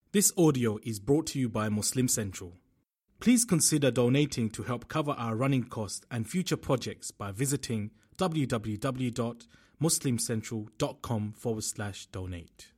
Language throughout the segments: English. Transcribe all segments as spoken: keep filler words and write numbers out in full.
This audio is brought to you by Muslim Central. Please consider donating to help cover our running costs and future projects by visiting www.muslimcentral.com forward slash donate.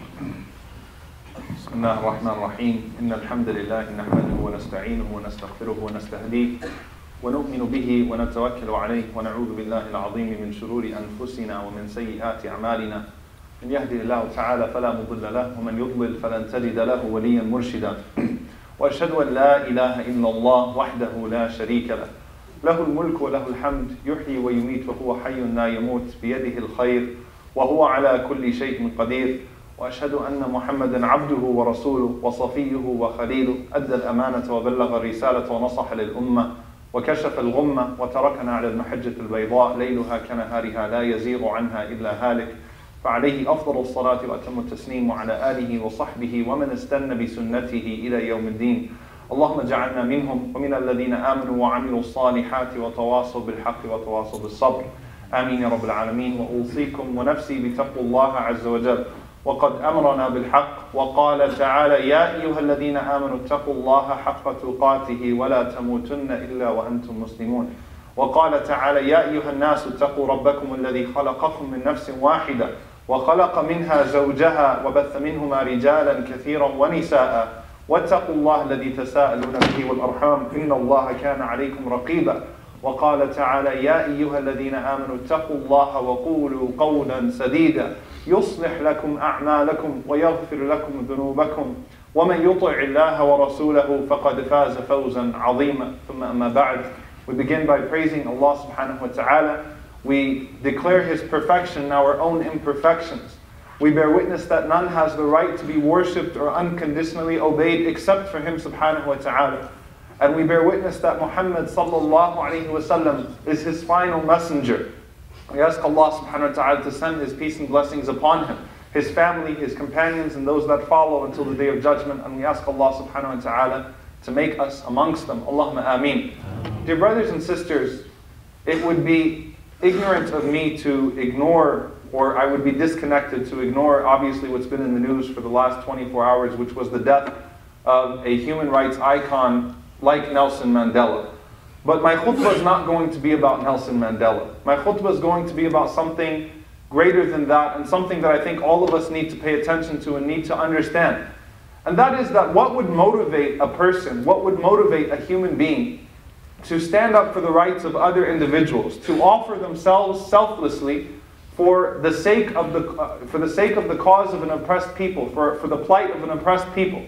بسم الله الرحمن الرحيم إن الحمد لله نحمده ونستعينه ونستغفره ونستهديه ونؤمن به ونتوكل عليه ونعوذ بالله العظيم من شرور أنفسنا ومن سيئات أعمالنا من يهده الله تعالى فلا مضل له ومن يضلل فلن تجد له وليا مرشدا وأشهد أن لا إله إلا الله وحده لا شريك له له الملك وله الحمد يحيي ويميت وهو حي لا يموت بيده الخير وهو على كل شيء قدير وأشهد أن محمدا عبده ورسوله وصفيه وخليله أدى الأمانة وبلغ الرسالة ونصح للأمة وكشف الغمة وتركنا على المحجة البيضاء ليلها كنهارها لا يزيغ عنها إلا هالك فعليه أفضل الصلاة وأتم التسليم وعلى آله وصحبه ومن استنى بسنته إلى يوم الدين اللهم اجعلنا منهم ومن الذين آمنوا وعملوا الصالحات وتواصوا بالحق وتواصوا بالصبر آمين يا رب العالمين. وأوصيكم ونفسي بتقوى الله عز وجل وقد أمرنا بالحق وقال تعالى يا أيها الذين آمنوا اتقوا الله حق تقاته ولا تموتن إلا وأنتم مسلمون. وقال تعالى يا أيها الناس اتقوا ربكم الذي خلقكم من نفس واحدة وخلق منها زوجها وبث منهما رجالا كثيرا ونساء واتقوا الله الذي تساءلون به والأرحام إن الله كان عليكم رقيبا. وقال تعالى يا أيها الذين آمنوا اتقوا الله وقولوا قولا سديدا يصلح لكم أعمالكم ويغفر لكم ذنوبكم ومن يطع الله ورسوله فقد فاز فوزا عظيما. ثم أما بعد. We begin by praising Allah subhanahu wa ta'ala. We declare His perfection in our own imperfections. We bear witness that none has the right to be worshipped or unconditionally obeyed except for Him subhanahu wa ta'ala. And we bear witness that Muhammad sallallahu alayhi wa sallam is His final messenger. We ask Allah subhanahu wa ta'ala to send His peace and blessings upon Him, His family, His companions, and those that follow until the day of judgment. And we ask Allah subhanahu wa ta'ala to make us amongst them. Allahumma ameen. Dear brothers and sisters, it would be ignorant of me to ignore, or I would be disconnected to ignore obviously what's been in the news for the last twenty-four hours, which was the death of a human rights icon like Nelson Mandela. But my khutbah is not going to be about Nelson Mandela. My khutbah is going to be about something greater than that, and something that I think all of us need to pay attention to and need to understand. And that is that what would motivate a person, what would motivate a human being to stand up for the rights of other individuals, to offer themselves selflessly for the sake of the uh, for the sake of the cause of an oppressed people, for, for the plight of an oppressed people,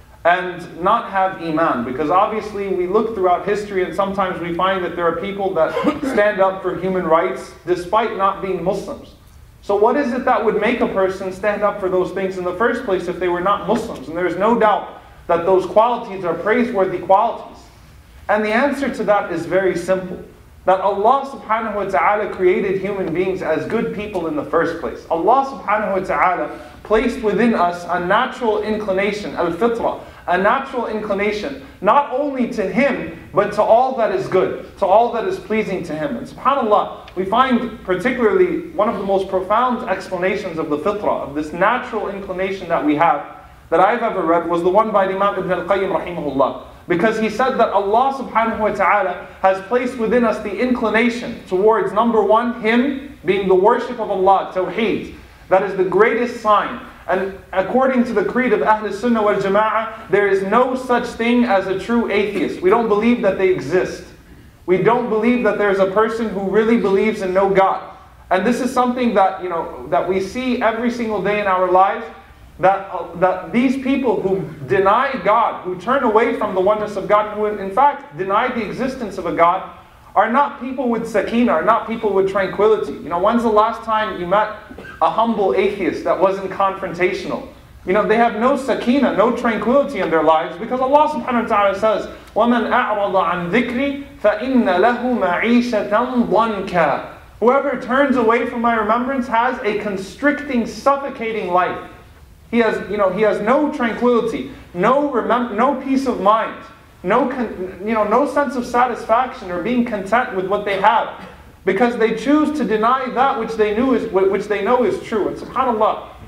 and not have iman. Because obviously we look throughout history and sometimes we find that there are people that stand up for human rights despite not being Muslims. So what is it that would make a person stand up for those things in the first place if they were not Muslims? And there is no doubt that those qualities are praiseworthy qualities. And the answer to that is very simple. That Allah subhanahu wa ta'ala created human beings as good people in the first place. Allah subhanahu wa ta'ala placed within us a natural inclination, al-fitra, a natural inclination, not only to Him, but to all that is good, to all that is pleasing to Him. And subhanAllah, we find particularly one of the most profound explanations of the fitrah, of this natural inclination that we have, that I've ever read, was the one by Imam Ibn al-Qayyim rahimahullah. Because he said that Allah subhanahu wa ta'ala has placed within us the inclination towards, number one, Him being the worship of Allah, Tawheed. That is the greatest sign. And according to the creed of Ahl Sunnah wal Jama'ah, there is no such thing as a true atheist. We don't believe that they exist. We don't believe that there's a person who really believes in no God. And this is something that, you know, that we see every single day in our lives. That, uh, that these people who deny God, who turn away from the oneness of God, who in fact deny the existence of a God, are not people with sakina, are not people with tranquility. You know, when's the last time you met a humble atheist that wasn't confrontational? You know, they have no sakina, no tranquility in their lives, because Allah subhanahu wa ta'ala says, وَمَنْ أَعْرَضَ عَنْ ذِكْرِي فَإِنَّ لَهُ مَعِيشَةً ضَنْكًا. Whoever turns away from my remembrance has a constricting, suffocating life. He has, you know, he has no tranquility, no remem- no peace of mind, no, con- you know, no sense of satisfaction or being content with what they have, because they choose to deny that which they knew is, which they know is true. And subhanallah,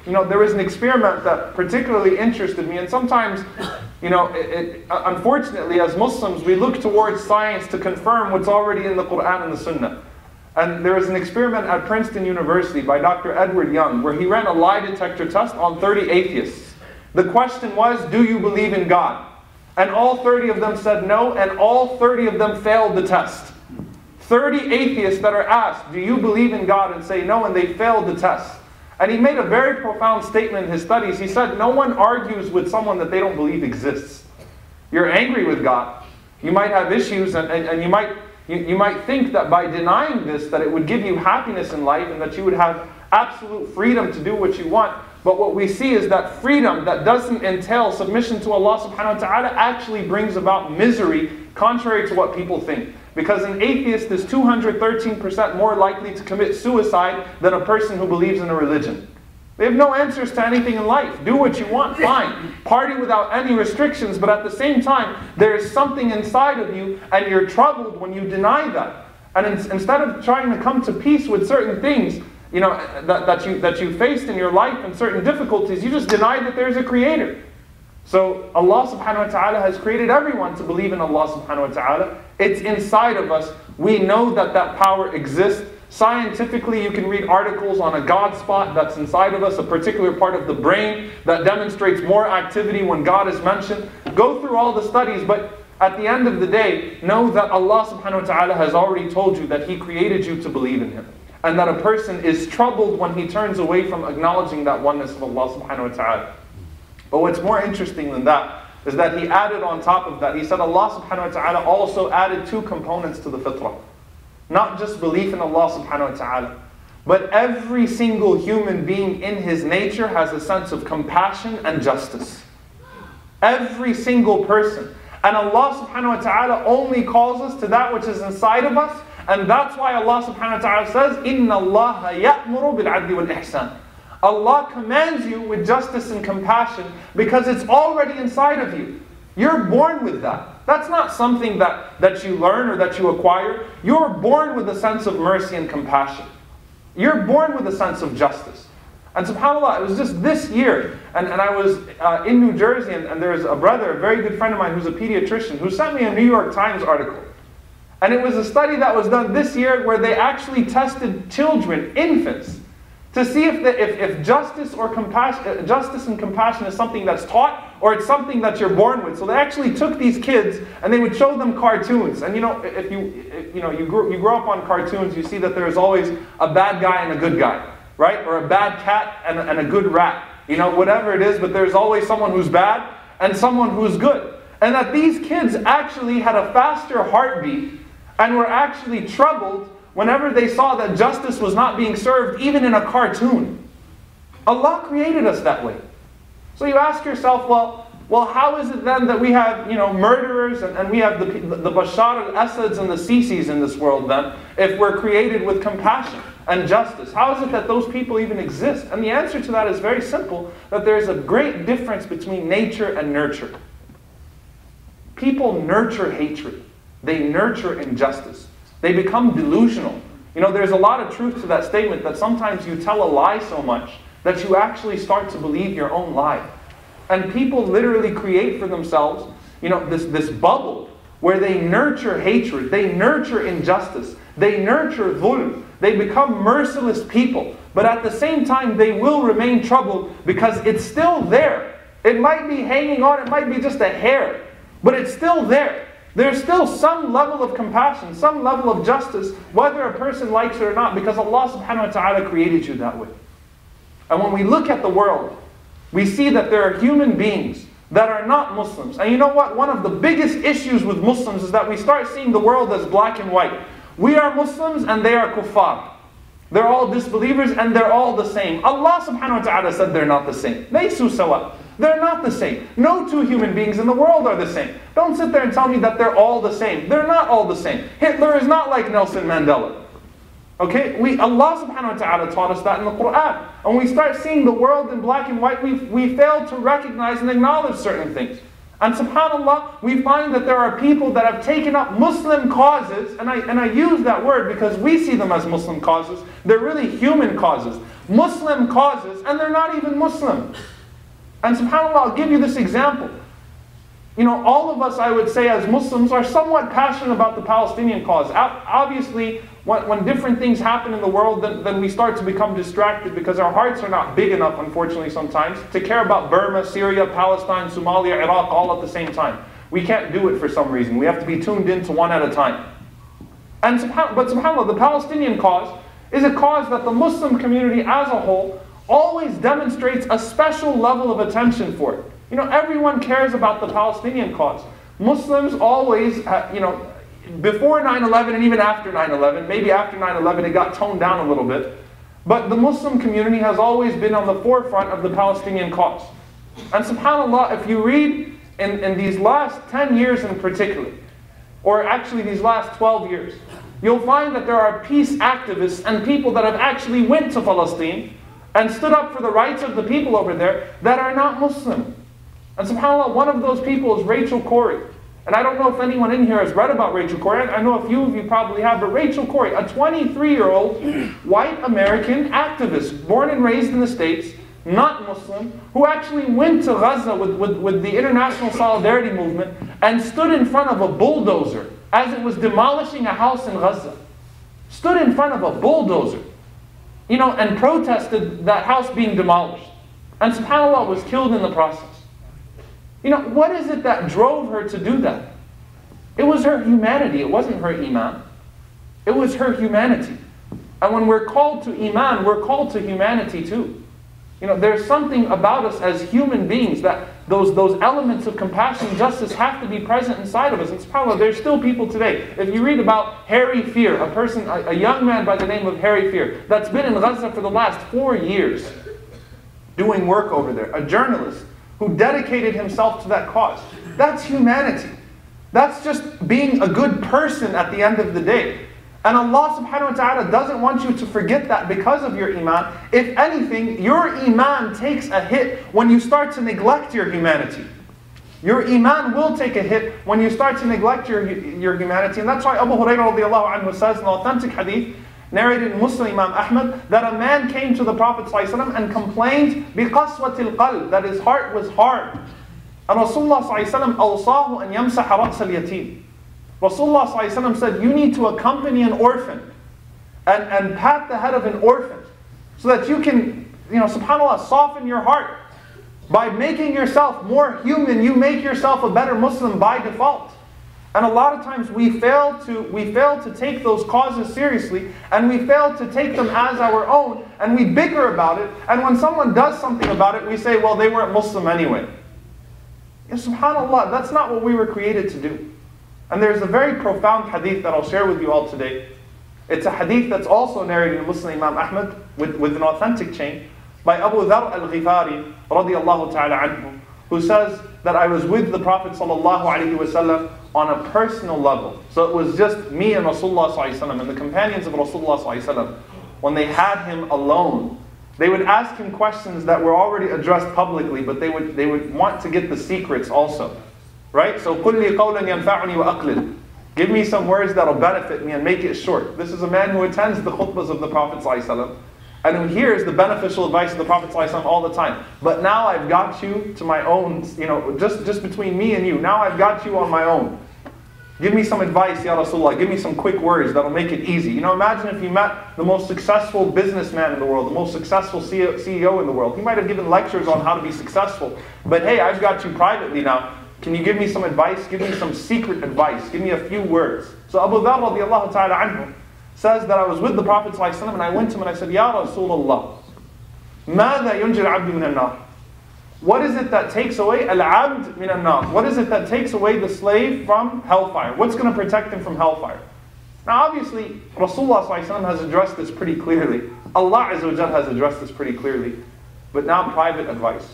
you know, there was an experiment that particularly interested me, and sometimes, you know, it, it, unfortunately, as Muslims, we look towards science to confirm what's already in the Quran and the Sunnah. And there was an experiment at Princeton University by Doctor Edward Young, where he ran a lie detector test on thirty atheists. The question was, do you believe in God? And all thirty of them said no, and all thirty of them failed the test. thirty atheists that are asked, do you believe in God? And say no, and they failed the test. And he made a very profound statement in his studies. He said, no one argues with someone that they don't believe exists. You're angry with God. You might have issues, and, and, and you might you, you might think that by denying this, that it would give you happiness in life, and that you would have absolute freedom to do what you want. But what we see is that freedom that doesn't entail submission to Allah subhanahu wa ta'ala actually brings about misery, contrary to what people think. Because an atheist is two hundred thirteen percent more likely to commit suicide than a person who believes in a religion. They have no answers to anything in life. Do what you want, fine. Party without any restrictions, but at the same time, there is something inside of you, and you're troubled when you deny that. And in, instead of trying to come to peace with certain things, you know, that, that you that you faced in your life and certain difficulties, you just deny that there's a creator. So Allah subhanahu wa ta'ala has created everyone to believe in Allah subhanahu wa ta'ala. It's inside of us. We know that that power exists. Scientifically, you can read articles on a God spot that's inside of us, a particular part of the brain that demonstrates more activity when God is mentioned. Go through all the studies, but at the end of the day, know that Allah subhanahu wa ta'ala has already told you that He created you to believe in Him. And that a person is troubled when he turns away from acknowledging that oneness of Allah subhanahu wa ta'ala. But what's more interesting than that is that He added on top of that, He said Allah subhanahu wa ta'ala also added two components to the fitrah. Not just belief in Allah subhanahu wa ta'ala, but every single human being in his nature has a sense of compassion and justice. Every single person. And Allah subhanahu wa ta'ala only calls us to that which is inside of us, and that's why Allah subhanahu wa ta'ala says, إِنَّ اللَّهَ يَأْمُرُ بِالْعَدْلِ وَالْإِحْسَانِ. Allah commands you with justice and compassion because it's already inside of you. You're born with that. That's not something that, that you learn or that you acquire. You're born with a sense of mercy and compassion. You're born with a sense of justice. And subhanAllah, it was just this year, and, and I was uh, in New Jersey, and, and there's a brother, a very good friend of mine who's a pediatrician, who sent me a New York Times article. And it was a study that was done this year where they actually tested children, infants, to see if, the, if, if justice or compassion, justice and compassion is something that's taught or it's something that you're born with. So they actually took these kids and they would show them cartoons. And you know, if you if, you know you grow, you grow up on cartoons, you see that there's always a bad guy and a good guy, right? Or a bad cat and a, and a good rat. You know, whatever it is, but there's always someone who's bad and someone who's good. And that these kids actually had a faster heartbeat and were actually troubled whenever they saw that justice was not being served, even in a cartoon. Allah created us that way. So you ask yourself, well, well, how is it then that we have, you know, murderers and, and we have the, the Bashar al-Assads and the Sisis in this world then, if we're created with compassion and justice? How is it that those people even exist? And the answer to that is very simple, that there's a great difference between nature and nurture. People nurture hatred. They nurture injustice. They become delusional. You know, there's a lot of truth to that statement that sometimes you tell a lie so much that you actually start to believe your own lie. And people literally create for themselves, you know, this, this bubble where they nurture hatred, they nurture injustice, they nurture dhulm, they become merciless people. But at the same time, they will remain troubled because it's still there. It might be hanging on, it might be just a hair, but it's still there. There's still some level of compassion, some level of justice, whether a person likes it or not, because Allah subhanahu wa ta'ala created you that way. And when we look at the world, we see that there are human beings that are not Muslims. And you know what? One of the biggest issues with Muslims is that we start seeing the world as black and white. We are Muslims and they are kuffar. They're all disbelievers and they're all the same. Allah subhanahu wa ta'ala said they're not the same. Laysu sawa. They're not the same. No two human beings in the world are the same. Don't sit there and tell me that they're all the same. They're not all the same. Hitler is not like Nelson Mandela. Okay, we Allah subhanahu wa ta'ala taught us that in the Quran. And when we start seeing the world in black and white, we, we fail to recognize and acknowledge certain things. And subhanAllah, we find that there are people that have taken up Muslim causes, and I, and I use that word because we see them as Muslim causes. They're really human causes. Muslim causes, and they're not even Muslim. And subhanAllah, I'll give you this example. You know, all of us, I would say, as Muslims, are somewhat passionate about the Palestinian cause. Obviously, when, when different things happen in the world, then, then we start to become distracted because our hearts are not big enough, unfortunately, sometimes, to care about Burma, Syria, Palestine, Somalia, Iraq, all at the same time. We can't do it for some reason. We have to be tuned into one at a time. And subhan- But subhanAllah, the Palestinian cause is a cause that the Muslim community as a whole always demonstrates a special level of attention for it. You know, everyone cares about the Palestinian cause. Muslims always, uh, you know, before nine eleven and even after nine eleven, maybe after nine eleven it got toned down a little bit, but the Muslim community has always been on the forefront of the Palestinian cause. And subhanAllah, if you read in, in these last ten years in particular, or actually these last twelve years, you'll find that there are peace activists and people that have actually went to Palestine and stood up for the rights of the people over there that are not Muslim. And subhanAllah, one of those people is Rachel Corrie. And I don't know if anyone in here has read about Rachel Corrie. I know a few of you probably have, but Rachel Corrie, a twenty-three-year-old white American activist, born and raised in the States, not Muslim, who actually went to Gaza with, with, with the International Solidarity Movement and stood in front of a bulldozer as it was demolishing a house in Gaza. Stood in front of a bulldozer, you know, and protested that house being demolished. And subhanAllah, was killed in the process. You know, what is it that drove her to do that? It was her humanity. It wasn't her iman. It was her humanity. And when we're called to iman, we're called to humanity too. You know, there's something about us as human beings that those, those elements of compassion, justice have to be present inside of us. And subhanAllah, there's still people today. If you read about Harry Fear, a person, a, a young man by the name of Harry Fear, that's been in Gaza for the last four years, doing work over there, a journalist who dedicated himself to that cause. That's humanity. That's just being a good person at the end of the day. And Allah subhanahu wa ta'ala doesn't want you to forget that because of your iman. If anything, your iman takes a hit when you start to neglect your humanity. Your iman will take a hit when you start to neglect your, your humanity. And that's why Abu Hurairah radiallahu anhu says in an authentic hadith, narrated in Muslim Imam Ahmad, that a man came to the Prophet ﷺ and complained بِقَسْوَةِ الْقَلْبِ, that his heart was hard. And Rasulullah ﷺ أَوْصَاهُ أَنْ يَمْسَحَ رَأْسَ الْيَتِيمِ. Rasulullah ﷺ said, you need to accompany an orphan and, and pat the head of an orphan so that you can, you know, subhanAllah, soften your heart. By making yourself more human, you make yourself a better Muslim by default. And a lot of times we fail to we fail to take those causes seriously, and we fail to take them as our own, and we bicker about it. And when someone does something about it, we say, well, they weren't Muslim anyway. Yeah, subhanAllah, that's not what we were created to do. And there's a very profound hadith that I'll share with you all today. It's a hadith that's also narrated in Muslim Imam Ahmad with, with an authentic chain by Abu Dharr al-Ghifari radiyallahu ta'ala anhu, who says that I was with the Prophet sallallahu alaihi wasallam on a personal level. So it was just me and Rasulullah sallallahu alaihi wasallam and the companions of Rasulullah sallallahu alaihi wasallam. When they had him alone, they would ask him questions that were already addressed publicly, but they would they would want to get the secrets also. Right? So قُلْ لِي قَوْلًا يَنْفَعُنِي وَأَقْلِلْ. Give me some words that'll benefit me and make it short. This is a man who attends the khutbahs of the Prophet sallallahu alaihi wasallam and who hears the beneficial advice of the Prophet ﷺ all the time. But now I've got you to my own, you know, just, just between me and you. Now I've got you on my own. Give me some advice, Ya Rasulullah. Give me some quick words that'll make it easy. You know, imagine if you met the most successful businessman in the world, the most successful C E O in the world. He might have given lectures on how to be successful. But hey, I've got you privately now. Can you give me some advice? Give me some secret advice. Give me a few words. So Abu Dharr radiallahu ta'ala anhu says that I was with the Prophet ﷺ and I went to him and I said, Ya Rasulullah, ماذا ينجي العبد من النار? What is it that takes away al-abd min an-nar? What is it that takes away the slave from hellfire? What's going to protect him from hellfire? Now obviously, Rasulullah ﷺ has addressed this pretty clearly. Allah Azza wa Jal has addressed this pretty clearly. But now private advice.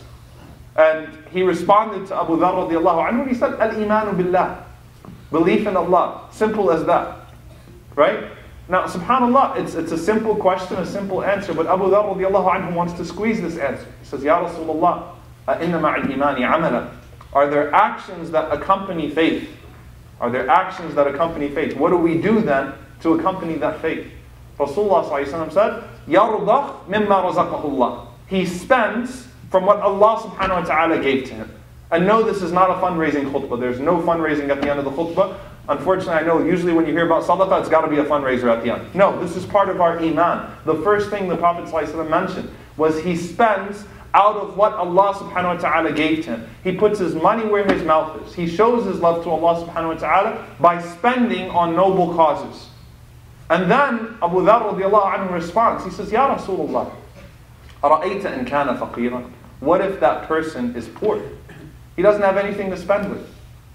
And he responded to Abu Dharr radiallahu anhu and he said, al-imanu billah. Belief in Allah. Simple as that. Right? Now, subhanAllah, it's, it's a simple question, a simple answer, but Abu Dharr radiallahu anhu wants to squeeze this answer. He says, Ya Rasulullah, inna ma'al imani amala. Are there actions that accompany faith? Are there actions that accompany faith? What do we do then to accompany that faith? Rasulullah sallallahu alaihi wasallam said, يَرْضَخْ مِمَّا رَزَقَهُ اللَّهِ. He spends from what Allah subhanahu wa ta'ala gave to him. And no, this is not a fundraising khutbah. There's no fundraising at the end of the khutbah. Unfortunately, I know usually when you hear about sadaqah, it's got to be a fundraiser at the end. No, this is part of our iman. The first thing the Prophet ﷺ mentioned was he spends out of what Allah subhanahu wa ta'ala gave to him. He puts his money where his mouth is. He shows his love to Allah subhanahu wa ta'ala by spending on noble causes. And then Abu Dharr radiallahu anhu responds. He says, Ya Rasulullah, أَرَأَيْتَ إِنْ كَانَ فَقِيرًا. What if that person is poor? He doesn't have anything to spend with.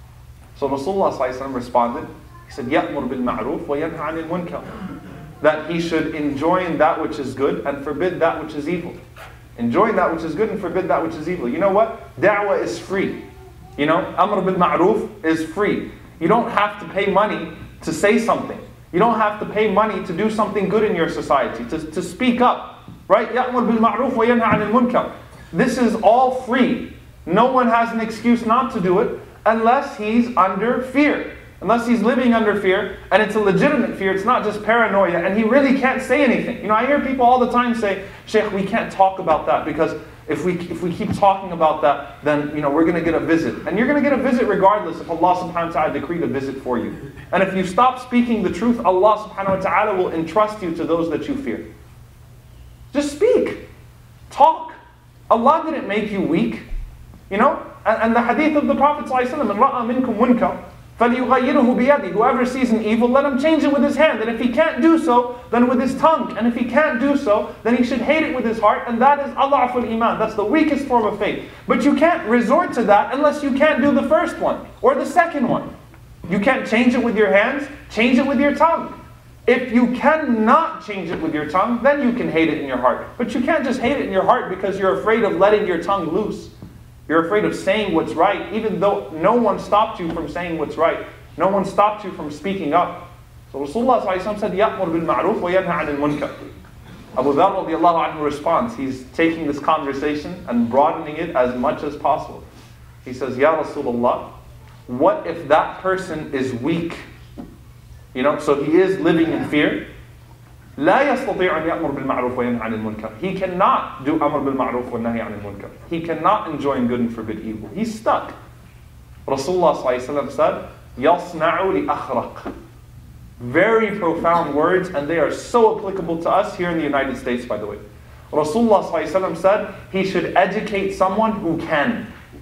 So Rasulullah sallallahu alaihi wasallam responded. He said, يَأْمُرْ بِالْمَعْرُوفِ وَيَنْهَى عَنِ الْمُنْكَرِ. That he should enjoin that which is good and forbid that which is evil. Enjoin that which is good and forbid that which is evil. You know what? Da'wah is free. You know, Amr bil Ma'ruf is free. You don't have to pay money to say something. You don't have to pay money to do something good in your society, to, to speak up. Right? يَأْمُرْ بِالْمَعْرُوفِ وَيَنْهَى عَنِ الْمُنْكَرِ. This is all free. No one has an excuse not to do it unless he's under fear. Unless he's living under fear, and it's a legitimate fear, it's not just paranoia, and he really can't say anything. You know, I hear people all the time say, Sheikh, we can't talk about that because if we if we keep talking about that, then you know we're going to get a visit. And you're going to get a visit regardless if Allah subhanahu wa ta'ala decreed a visit for you. And if you stop speaking the truth, Allah subhanahu wa ta'ala will entrust you to those that you fear. Just speak. Talk. Allah didn't make you weak. You know? And, and the hadith of the Prophet ﷺ, مَنْ رَأَى مِنْكُمْ مُنْكَرٍ فَلْيُغَيِّرْهُ بِيَدِهِ. Whoever sees an evil, let him change it with his hand. And if he can't do so, then with his tongue. And if he can't do so, then he should hate it with his heart. And that is adhaful iman. That's the weakest form of faith. But you can't resort to that unless you can't do the first one or the second one. You can't change it with your hands, change it with your tongue. If you cannot change it with your tongue, then you can hate it in your heart. But you can't just hate it in your heart because you're afraid of letting your tongue loose. You're afraid of saying what's right, even though no one stopped you from saying what's right. No one stopped you from speaking up. So Rasulullah said, يَأْمُرْ بِالْمَعْرُوفِ وَيَنْهَى عَنِ الْمُنْكَرِ. Abu Dharr radiallahu anhu responds. He's taking this conversation and broadening it as much as possible. He says, Ya Rasulullah, what if that person is weak? You know, so he is living in fear. لا يستطيع أن يأمر بالمعروف وينهى عن المنكر. He cannot do أمر بالمعروف والنهي عن المنكر. He cannot enjoin good and forbid evil. He's stuck. Rasulullah sallallahu alaihi wasallam said, يصنع لأخرق. Very profound words, and they are so applicable to us here in the United States, by the way. Rasulullah sallallahu alaihi wasallam said he should educate someone who can.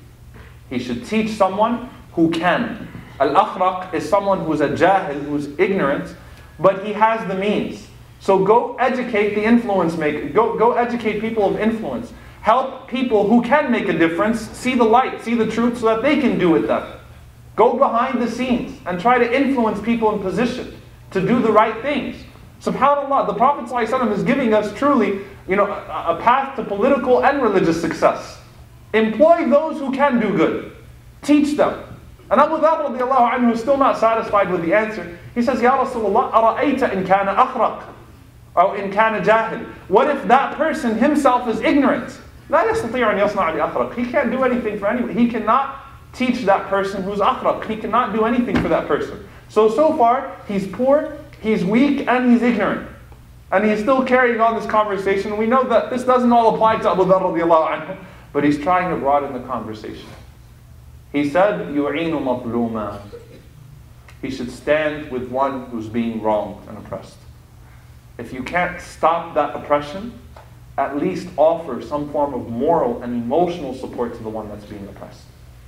He should teach someone who can. Al-akhraq is someone who's a jahil, who's ignorant, but he has the means. So go educate the influence maker. Go, go educate people of influence. Help people who can make a difference see the light, see the truth so that they can do it then. Go behind the scenes and try to influence people in position to do the right things. SubhanAllah, the Prophet ﷺ is giving us truly, you know, a, a path to political and religious success. Employ those who can do good. Teach them. And Abu Dharr radiallahu anhu is still not satisfied with the answer. He says, Ya Rasulullah, أَرَأَيْتَ إِنْ كَانَ أَخْرَقٍ أو إن كان جاهل. What if that person himself is ignorant? لا يستطيع أن يصنع لأخرق. He can't do anything for anyone. He cannot teach that person who's akhraq. He cannot do anything for that person. So, so far, he's poor, he's weak, and he's ignorant. And he's still carrying on this conversation. We know that this doesn't all apply to Abu Dharr radiallahu anhu, but he's trying to broaden the conversation. He said, يُعِينُ مَظْلُومًا. He should stand with one who's being wronged and oppressed. If you can't stop that oppression, at least offer some form of moral and emotional support to the one that's being oppressed.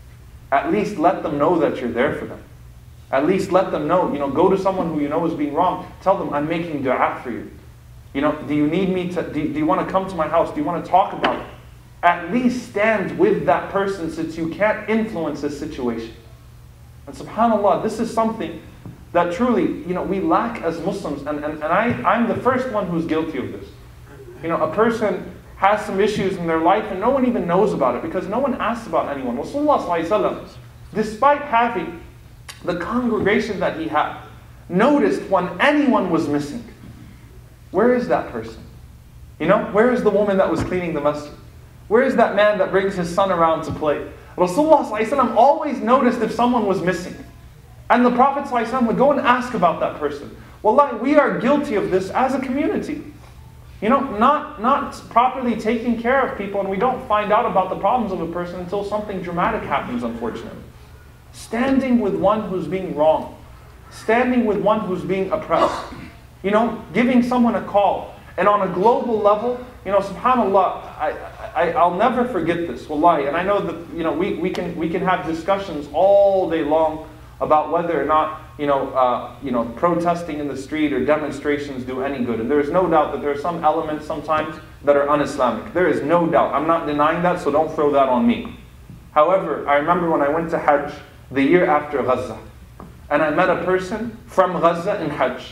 At least let them know that you're there for them. At least let them know, you know, go to someone who you know is being wrong. Tell them, I'm making dua for you. You know, do you need me to, do, do you want to come to my house? Do you want to talk about it? At least stand with that person since you can't influence this situation. And subhanAllah, this is something that truly, you know, we lack as Muslims, and, and, and I, I'm the first one who's guilty of this. You know, a person has some issues in their life and no one even knows about it because no one asks about anyone. Rasulullah sallallahu alaihi wasallam, despite having the congregation that he had, noticed when anyone was missing. Where is that person? You know, where is the woman that was cleaning the masjid? Where is that man that brings his son around to play? Rasulullah sallallahu alaihi wasallam always noticed if someone was missing. And the Prophet ﷺ would go and ask about that person. Wallahi, we are guilty of this as a community. You know, not, not properly taking care of people, and we don't find out about the problems of a person until something dramatic happens, unfortunately. Standing with one who's being wronged. Standing with one who's being oppressed. You know, giving someone a call. And on a global level, you know, subhanAllah, I, I, I'll never forget this, wallahi. And I know that, you know, we, we, can, we can have discussions all day long about whether or not, you know, uh, you know, protesting in the street or demonstrations do any good. And there is no doubt that there are some elements sometimes that are un-Islamic. There is no doubt. I'm not denying that, so don't throw that on me. However, I remember when I went to Hajj the year after Gaza, and I met a person from Gaza in Hajj.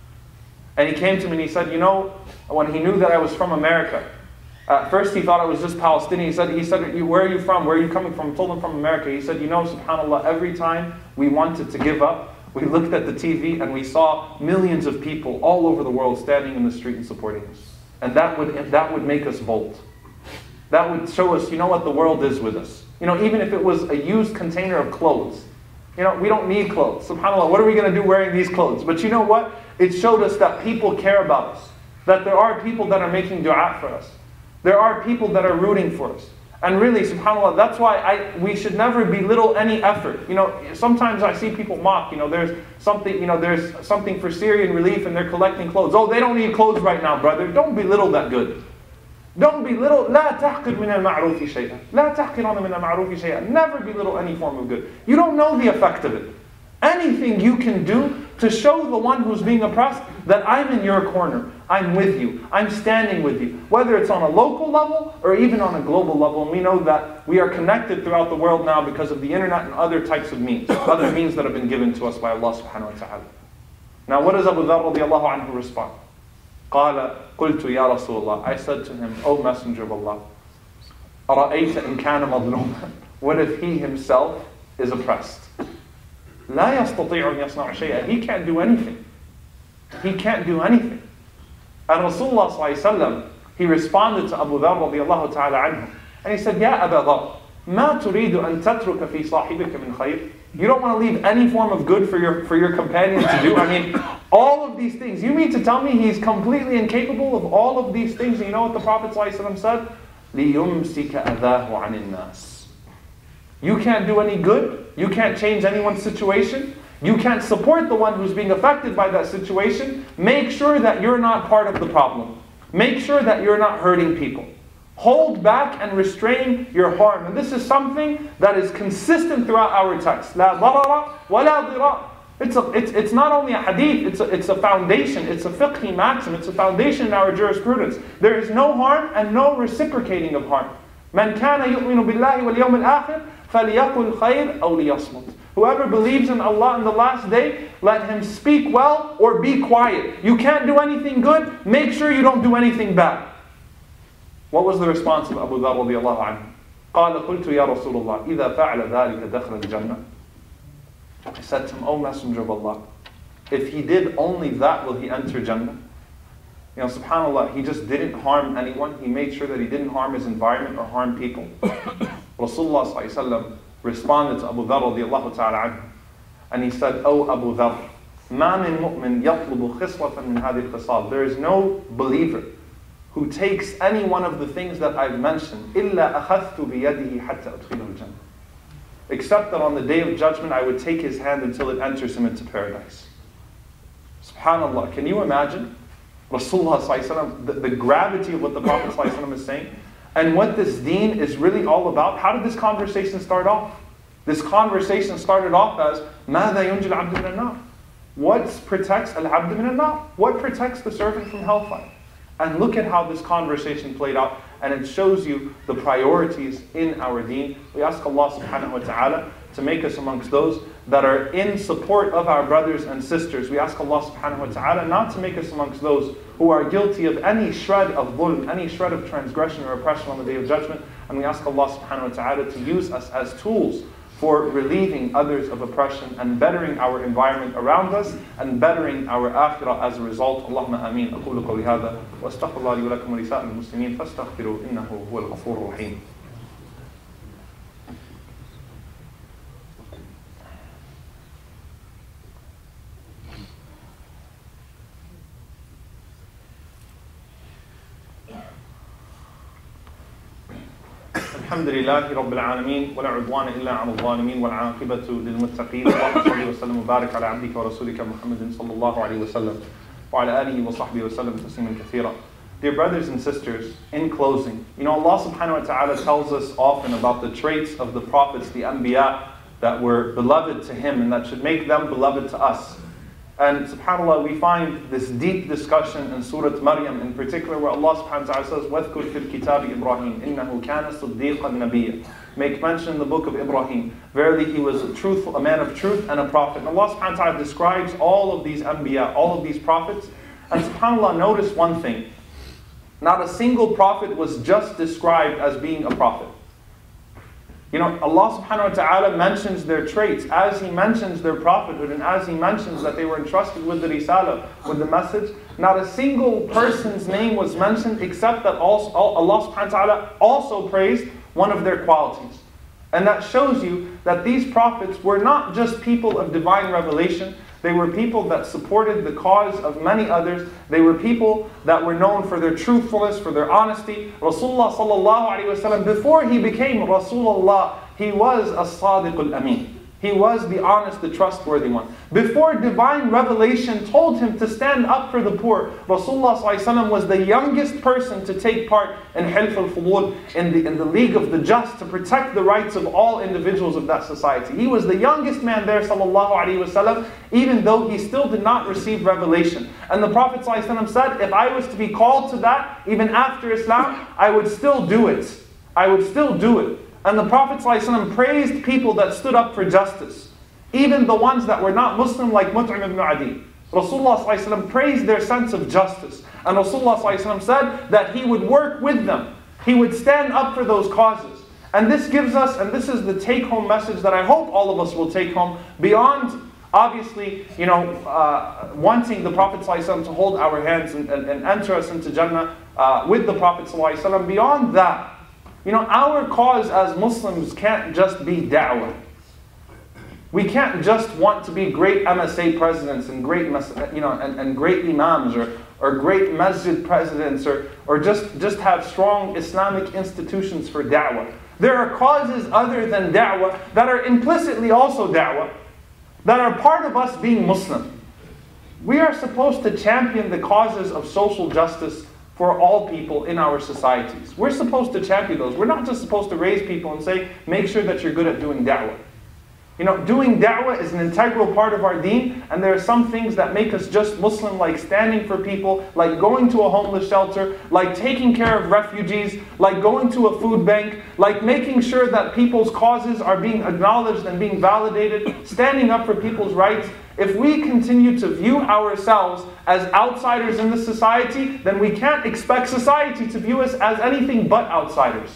And he came to me and he said, you know, when he knew that I was from America, at first he thought I was just Palestinian. He said, he said, where are you from? Where are you coming from? I told him from America. He said, you know, subhanAllah, every time we wanted to give up, we looked at the T V and we saw millions of people all over the world standing in the street and supporting us. And that would, that would make us bold. That would show us, you know what, the world is with us. You know, even if it was a used container of clothes. You know, we don't need clothes. SubhanAllah, what are we going to do wearing these clothes? But you know what? It showed us that people care about us. That there are people that are making dua for us. There are people that are rooting for us. And really, subhanAllah, that's why I, we should never belittle any effort. You know, sometimes I see people mock, you know, there's something, you know, there's something for Syrian relief and they're collecting clothes. Oh, they don't need clothes right now, brother. Don't belittle that good. Don't belittle. لا تحقر من المعروف شيئا. لا تحقرن من المعروف شيئا. Never belittle any form of good. You don't know the effect of it. Anything you can do to show the one who's being oppressed that I'm in your corner. I'm with you. I'm standing with you. Whether it's on a local level or even on a global level. And we know that we are connected throughout the world now because of the internet and other types of means. Other means that have been given to us by Allah subhanahu wa ta'ala. Now what does Abu Dharr radiallahu anhu respond? قال قلت يا رسول الله. I said to him, O Messenger of Allah, أرأيت إن كان مظلوما. What if he himself is oppressed? لا يستطيع أن يصنع شيئا. He can't do anything. He can't do anything. And Rasulullah sallallahu alayhi wa sallam, he responded to Abu Dharr radiallahu ta'ala anhu. And he said, Ya Aba Dharr, ما تريد أن تترك في صاحبك من خير. You don't want to leave any form of good for your, for your companion to do? I mean, all of these things. You mean to tell me he's completely incapable of all of these things? And you know what the Prophet ﷺ said? لِيُمْسِكَ أَذَاهُ عَنِ النَّاسِ. You can't do any good. You can't change anyone's situation. You can't support the one who's being affected by that situation. Make sure that you're not part of the problem. Make sure that you're not hurting people. Hold back and restrain your harm. And this is something that is consistent throughout our text. لا ضرر ولا ضرار. It's, a, it's, it's not only a hadith, it's a, it's a foundation, it's a fiqhi maxim, it's a foundation in our jurisprudence. There is no harm and no reciprocating of harm. مَنْ كَانَ يُؤْمِنُ بِاللَّهِ وَالْيَوْمِ الْآخِرِ فَلْيَقُلْ خَيْرٍ أَوْ لِيَصْمُتْ. Whoever believes in Allah and the last day, let him speak well or be quiet. You can't do anything good, make sure you don't do anything bad. What was the response of Abu Dharr radiallahu anhu? قال قلت يا رسول الله إذا فعل ذلك دخل الجنة. I said to him, O Messenger of Allah, if he did only that, will he enter Jannah? You know, subhanAllah, he just didn't harm anyone. He made sure that he didn't harm his environment or harm people. Rasulullah sallallahu alaihi wasallam responded to Abu Dharr radiallahu ta'ala anhu, and he said, O Abu Dharr, ما من مؤمن يطلب خصلة من هذه الخصال. There is no believer who takes any one of the things that I've mentioned, إلا أخذت بيده حتى أدخله الجنة. Except that on the day of judgment, I would take his hand until it enters him into paradise. SubhanAllah, can you imagine? Rasulullah sallallahu alaihi wasallam, the, the gravity of what the Prophet sallallahu alaihi wasallam is saying, and what this deen is really all about. How did this conversation start off? This conversation started off as, ماذا ينجي العبد من النار? What protects al-abd min al-nar? What protects the servant from hellfire? And look at how this conversation played out, and it shows you the priorities in our deen. We ask Allah subhanahu wa ta'ala to make us amongst those that are in support of our brothers and sisters. We ask Allah subhanahu wa ta'ala not to make us amongst those who are guilty of any shred of dhulm, any shred of transgression or oppression on the Day of Judgment. And we ask Allah subhanahu wa ta'ala to use us as tools for relieving others of oppression and bettering our environment around us and bettering our akhirah as a result. Allahumma ameen. أقول قولي هذا وأستغفر الله لي ولكم ولسائر المسلمين فاستغفروا إنه هو الغفور الرحيم. الحمد لله رب العالمين ولا عدوان إلا على الظالمين والعاقبة للمتقين اللهم صل وسلم وبارك على عبدك ورسولك محمد صلى الله عليه وسلم وعلى آله وصحبه وسلم تسليما كثيرا. Dear brothers and sisters, in closing, you know Allah subhanahu wa ta'ala tells us often about the traits of the prophets, the anbiya, that were beloved to Him and that should make them beloved to us. And subhanAllah, we find this deep discussion in Surah Maryam in particular, where Allah subhanahu wa ta'ala says, وَاذْكُرْ فِي الْكِتَابِ إِبْرَاهِيمَ إِنَّهُ كَانَ صِدِّيقًا نَبِيًّا. Make mention in the book of Ibrahim. Verily he was a truthful, a man of truth and a prophet. And Allah subhanahu wa ta'ala describes all of these anbiya, all of these prophets. And subhanAllah, notice one thing. Not a single prophet was just described as being a prophet. You know, Allah subhanahu wa ta'ala mentions their traits as He mentions their prophethood and as He mentions that they were entrusted with the risala, with the message. Not a single person's name was mentioned except that also, Allah subhanahu wa ta'ala also praised one of their qualities. And that shows you that these prophets were not just people of divine revelation. They were people that supported the cause of many others. They were people that were known for their truthfulness, for their honesty. Rasulullah sallallahu alaihi wasallam, before he became Rasulullah, he was a Sadiq al-Amin. He was the honest, the trustworthy one. Before divine revelation told him to stand up for the poor, Rasulullah sallallahu alaihi wasallam was the youngest person to take part in Hilf al-Fudul, in the, in the League of the Just, to protect the rights of all individuals of that society. He was the youngest man there, sallallahu alaihi wasallam, even though he still did not receive revelation. And the Prophet sallallahu alaihi wasallam said, if I was to be called to that, even after Islam, I would still do it. I would still do it. And the Prophet ﷺ praised people that stood up for justice. Even the ones that were not Muslim, like Mut'im ibn Adi. Rasulullah ﷺ praised their sense of justice. And Rasulullah ﷺ said that he would work with them. He would stand up for those causes. And this gives us, and this is the take-home message that I hope all of us will take home, beyond obviously, you know, uh, wanting the Prophet ﷺ to hold our hands and, and, and enter us into Jannah uh, with the Prophet ﷺ. Beyond that, you know, our cause as Muslims can't just be da'wah. We can't just want to be great M S A presidents and great, you know, and, and great imams or, or great masjid presidents or, or just, just have strong Islamic institutions for da'wah. There are causes other than da'wah that are implicitly also da'wah, that are part of us being Muslim. We are supposed to champion the causes of social justice for all people in our societies. We're supposed to champion those. We're not just supposed to raise people and say, make sure that you're good at doing da'wah. You know, doing da'wah is an integral part of our deen, and there are some things that make us just Muslim, like standing for people, like going to a homeless shelter, like taking care of refugees, like going to a food bank, like making sure that people's causes are being acknowledged and being validated, standing up for people's rights. If we continue to view ourselves as outsiders in this society, then we can't expect society to view us as anything but outsiders.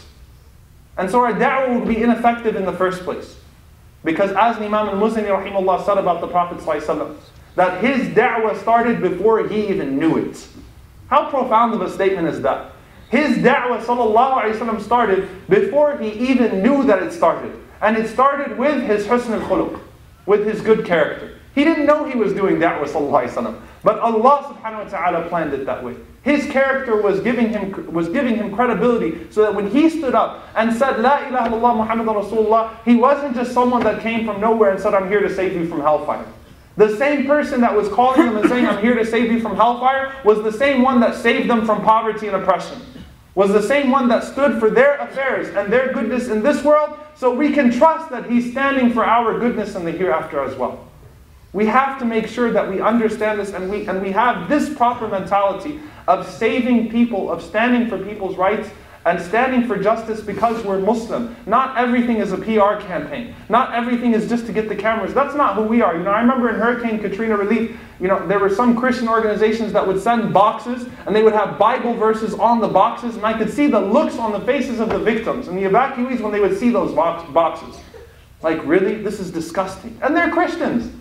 And so our da'wah would be ineffective in the first place. Because as Imam al-Muzani rahimahullah said about the Prophet ﷺ, that his da'wah started before he even knew it. How profound of a statement is that? His da'wah sallallahu alaihi wasallam started before he even knew that it started. And it started with his husn al-khuluq, with his good character. He didn't know he was doing da'wah sallallahu alaihi wasallam, but Allah subhanahu wa ta'ala planned it that way. His character was giving him was giving him credibility, so that when he stood up and said La ilaha illallah Muhammadur Rasulullah, he wasn't just someone that came from nowhere and said, I'm here to save you from hellfire. The same person that was calling them and saying, I'm here to save you from hellfire, was the same one that saved them from poverty and oppression. Was the same one that stood for their affairs and their goodness in this world, so we can trust that he's standing for our goodness in the hereafter as well. We have to make sure that we understand this and we and we have this proper mentality of saving people, of standing for people's rights and standing for justice because we're Muslim. Not everything is a P R campaign. Not everything is just to get the cameras. That's not who we are. You know, I remember in Hurricane Katrina relief, you know, there were some Christian organizations that would send boxes and they would have Bible verses on the boxes, and I could see the looks on the faces of the victims and the evacuees when they would see those box, boxes. Like, really? This is disgusting. And they're Christians.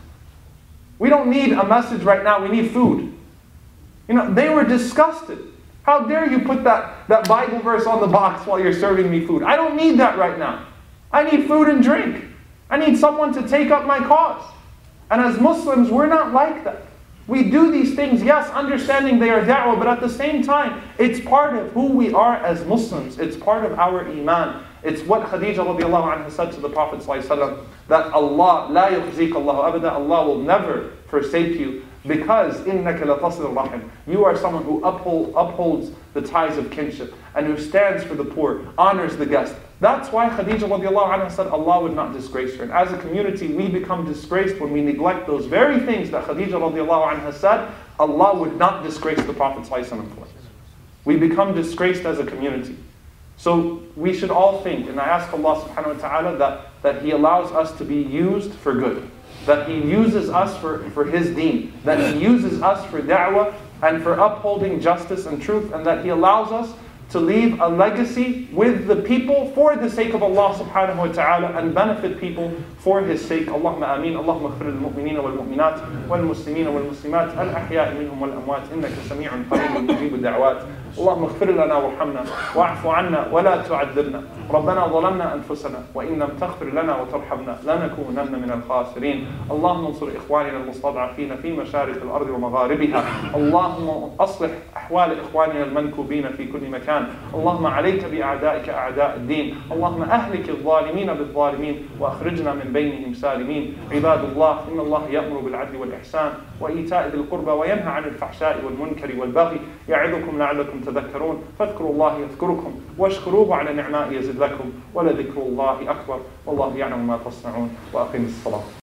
We don't need a message right now, we need food. You know, they were disgusted. How dare you put that, that Bible verse on the box while you're serving me food? I don't need that right now. I need food and drink. I need someone to take up my cause. And as Muslims, we're not like that. We do these things, yes, understanding they are da'wah, but at the same time, it's part of who we are as Muslims. It's part of our iman. It's what Khadija radiallahu anha said to the Prophet ﷺ, that Allah, la yukhzik Allahu abada, Allah will never forsake you, because إِنَّكَ لَتَصِلُ الرَّحِمِ, you are someone who uphold, upholds the ties of kinship, and who stands for the poor, honors the guest. That's why Khadija radiallahu anha said Allah would not disgrace her. And as a community, we become disgraced when we neglect those very things that Khadija radiallahu anha said Allah would not disgrace the Prophet ﷺ for. We become disgraced as a community. So we should all think, and I ask Allah subhanahu wa ta'ala that, that He allows us to be used for good. That He uses us for, for His deen. That He uses us for da'wah and for upholding justice and truth. And that He allows us to leave a legacy with the people for the sake of Allah subhanahu wa ta'ala and benefit people for His sake. Allahumma ameen. Allahumma ighfir lil-mu'minina wal-mu'minat wal-muslimina wal-muslimat al-ahya'i minhum wal-amwat innaka sami'un qareebun mujeebu ad-da'awat. اللهم اغفر لنا وارحمنا واعف عنا ولا تعذبنا ربنا ظلمنا أنفسنا وإن لم تغفر لنا وترحمنا لنكونن من الخاسرين اللهم انصر إخواننا المستضعفين في مشارق الأرض ومغاربها اللهم أصلح أحوال إخواننا المنكوبين في كل مكان اللهم عليك بأعدائك أعداء الدين اللهم أهلك الظالمين بالظالمين وأخرجنا من بينهم سالمين عباد الله إن الله يأمر بالعدل والإحسان وإيتاء ذي القربى وينهى عن الفحشاء والمنكر والبغي يعظكم لعلكم تذكرون فاذكروا الله يذكركم واشكروه على نعمائه يزد لكم ولذكر الله أكبر والله يعلم ما تصنعون وأقم الصلاة.